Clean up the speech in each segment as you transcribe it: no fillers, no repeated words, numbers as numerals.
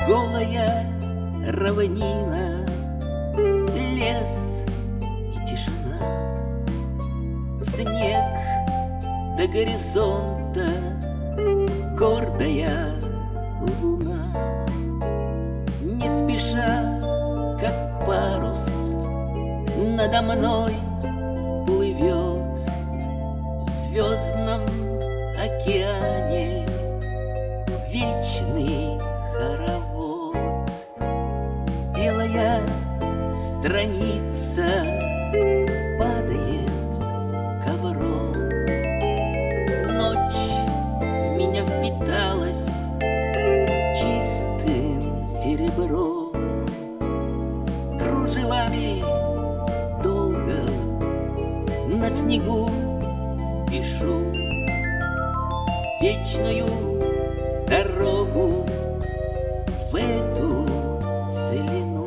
Голая равнина, лес и тишина, снег до горизонта, гордая луна. Не спеша, как парус, надо мной плывет в звездном океане вечный хоровод. Белая страница падает ковром. Ночь в меня впиталась чистым серебром. Кружевами долго на снегу пишу вечную дорогу в эту целину.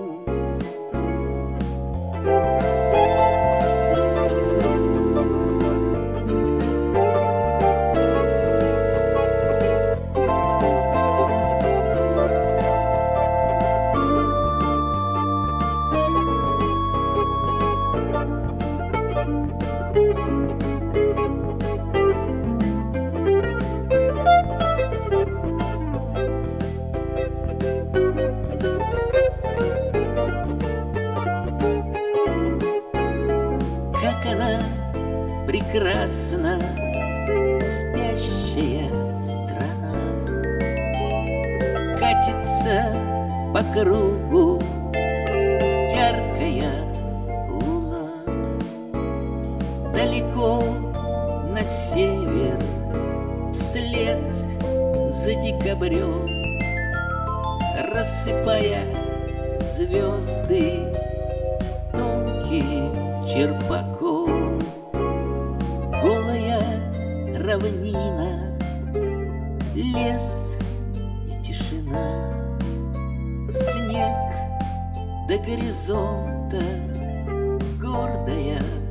Как она прекрасна, спящая страна, катится по кругу яркая луна. Далеко на север, вслед за декабрем, рассыпая звезды тонким черпаком. Голая равнина, лес и тишина, снег до горизонта, гордая